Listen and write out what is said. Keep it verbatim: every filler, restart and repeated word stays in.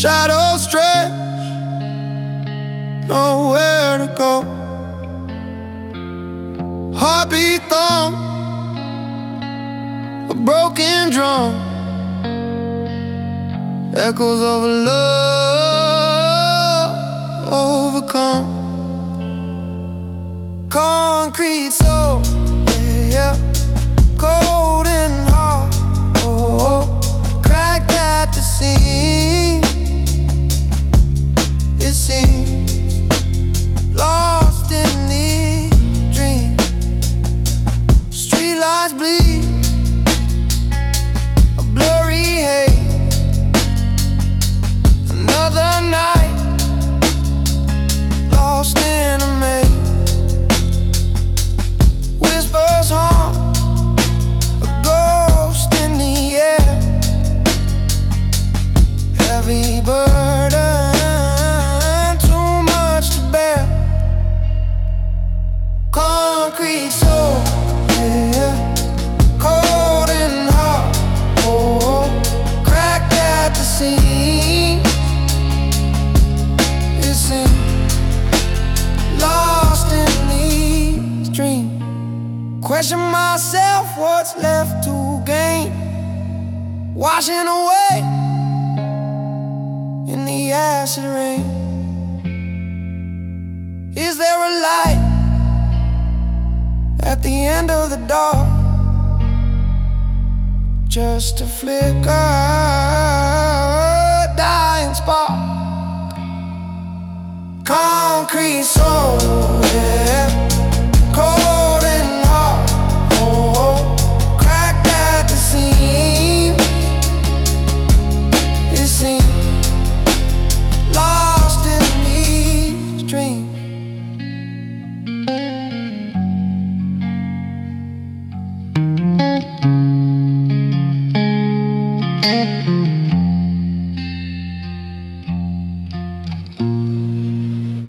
Shadows stretch, nowhere to go. Heartbeat thump, a broken drum, echoes of a love overcome. Concrete soul, yeah, yeah. Cold and hard, oh, oh. Cracked at the seam, it seems. Lost in these dreams. Streetlights bleed, a blurry haze. Another night, lost in a maze. Whispers haunt, a ghost in the air. Heavy burden, too much to bear. Concrete soul, yeah. Cold and hard, oh. Cracked at the seams, it seems. Lost in these dreams. Question myself, what's left to gain? Washing away in the acid rain. Is there a light at the end of the dark? Just a flicker, dying spark. Concrete soul, yeah. Cold and hard, oh. Cracked at the seams, it seems. Lost in these dreams. Thank you.